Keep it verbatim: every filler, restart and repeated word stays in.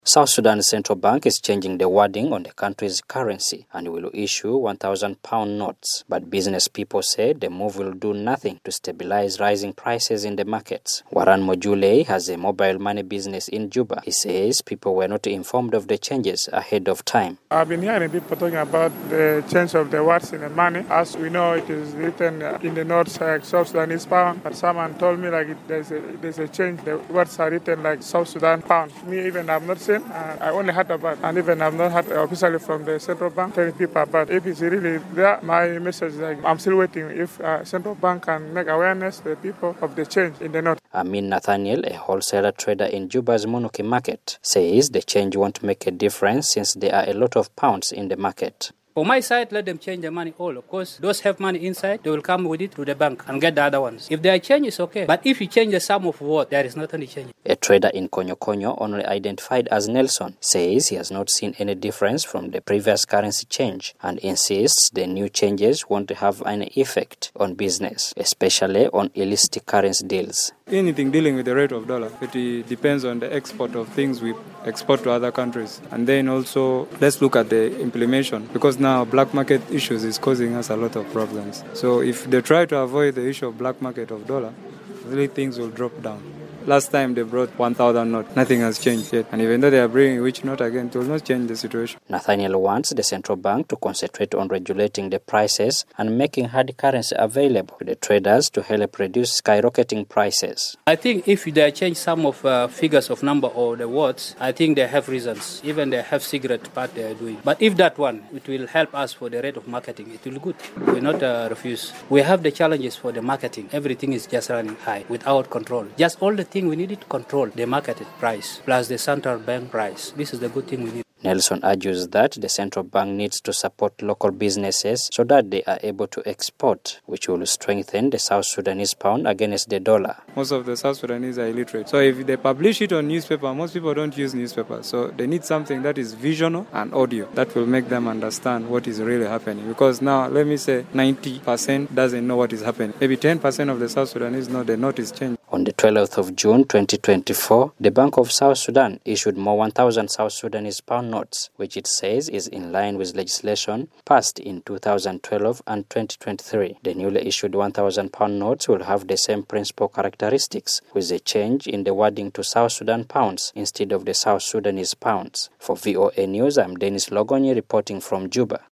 South Sudan's central bank is changing the wording on the country's currency and will issue one thousand pound notes. But business people say the move will do nothing to stabilize rising prices in the markets. Waran Mojule has a mobile money business in Juba. He says people were not informed of the changes ahead of time. I've been hearing people talking about the change of the words in the money. As we know, it is written in the notes like South Sudanese pound. But someone told me like it, there's, a, there's a change. The words are written like South Sudan pound. Me even I'm not saying. Uh, I only heard about, and even I've not heard officially from the central bank telling people about. If it's really there, my message is like I'm still waiting. If uh, central bank can make awareness to the people of the change in the note. Amin Nathaniel, a wholesaler trader in Juba's Monoki market, says the change won't make a difference since there are a lot of pounds in the market. For my side, let them change the money all. Of course, those have money inside, they will come with it to the bank and get the other ones. If there are changes, okay. But if you change the sum of what, there is not any change. A trader in Konyo Konyo, only identified as Nelson, says he has not seen any difference from the previous currency change and insists the new changes won't have any effect on business, especially on illicit currency deals. Anything dealing with the rate of dollar, it depends on the export of things we export to other countries. And then also, let's look at the implementation, because now black market issues is causing us a lot of problems. So if they try to avoid the issue of black market of dollar, really things will drop down. Last time they brought one thousand note, nothing has changed yet. And even though they are bringing which note again, it will not change the situation. Nathaniel wants the central bank to concentrate on regulating the prices and making hard currency available to the traders to help reduce skyrocketing prices. I think if they change some of uh, figures of number or the words, I think they have reasons. Even they have cigarette part they are doing. But if that one, it will help us for the rate of marketing. It will be good. We will not uh, refuse. We have the challenges for the marketing. Everything is just running high without control. Just all the thing we need to control the market price plus the central bank price. This is the good thing we need. Nelson argues that the central bank needs to support local businesses so that they are able to export, which will strengthen the South Sudanese pound against the dollar. Most of the South Sudanese are illiterate. So if they publish it on newspaper, most people don't use newspaper. So they need something that is visual and audio that will make them understand what is really happening. Because now, let me say, ninety percent doesn't know what is happening. Maybe ten percent of the South Sudanese know the note is changed. On the twelfth of June twenty twenty-four, the Bank of South Sudan issued more one thousand South Sudanese pound notes, which it says is in line with legislation passed in two thousand twelve and twenty twenty-three. The newly issued one thousand pound notes will have the same principal characteristics, with a change in the wording to South Sudan pounds instead of the South Sudanese pounds. For V O A News, I'm Dennis Logonyi reporting from Juba.